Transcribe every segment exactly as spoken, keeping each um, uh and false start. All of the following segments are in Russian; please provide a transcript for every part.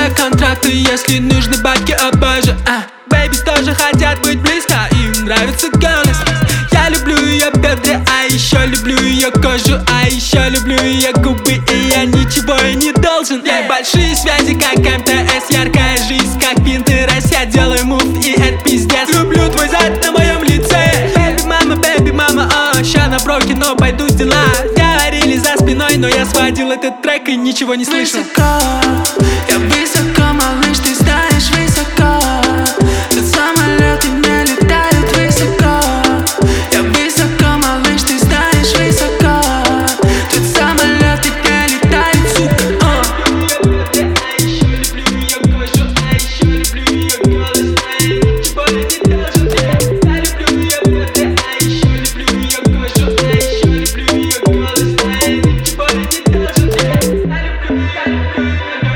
подписывая контракты, если нужны бабки, о боже. а. Бэйбис тоже хотят быть близко, им нравится голос. Я люблю ее бедра, а еще люблю ее кожу, а еще люблю ее губы, и я ничего и не должен. Я большие связи, как эм тэ эс, яркая жизнь, как Pinterest. Я делаю мув, и это пиздец. Люблю твой зад на моем лице. Бэйби мама, бэйби мама, о, ща на броке, но пойдут дела. Говорили за спиной, но я сводил этот трек и ничего не слышал. Высоко, я высоко, малыш, ты станешь высоко. Тут самолеты не летают высоко. Я высоко, малыш, ты станешь высоко. Тут самолеты не летают, сука. А еще люблю ее кожу, а еще люблю ее голос. Ничего не должен. Я люблю ее бедра, а еще люблю ее кожу, а еще люблю ее голос. Ничего не должен. Я люблю, я люблю.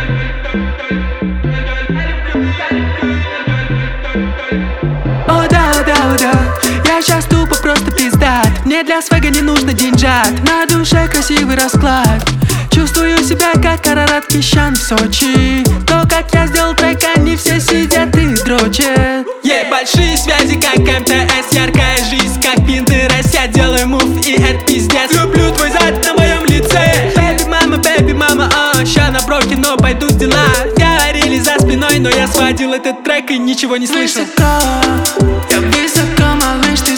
О да, о да, о да, я сейчас тупо просто пиздат. Мне для свега не нужно деньжат, на душе красивый расклад. Чувствую себя как Арарат Кищан в Сочи. То, как я сделал трек, они все сидят и дрочат. Ей большие связи, как эм тэ эс, яркая жизнь, как Pinterest. Я делаю мув, и это пиздец. Люблю твой зад на моем лице. Бэйби мама, бэйби мама, о, ща на броке, но пойдут дела. Говорили за спиной, но я сводил этот трек и ничего не слышал. Высоко, я высоко, малыш, ты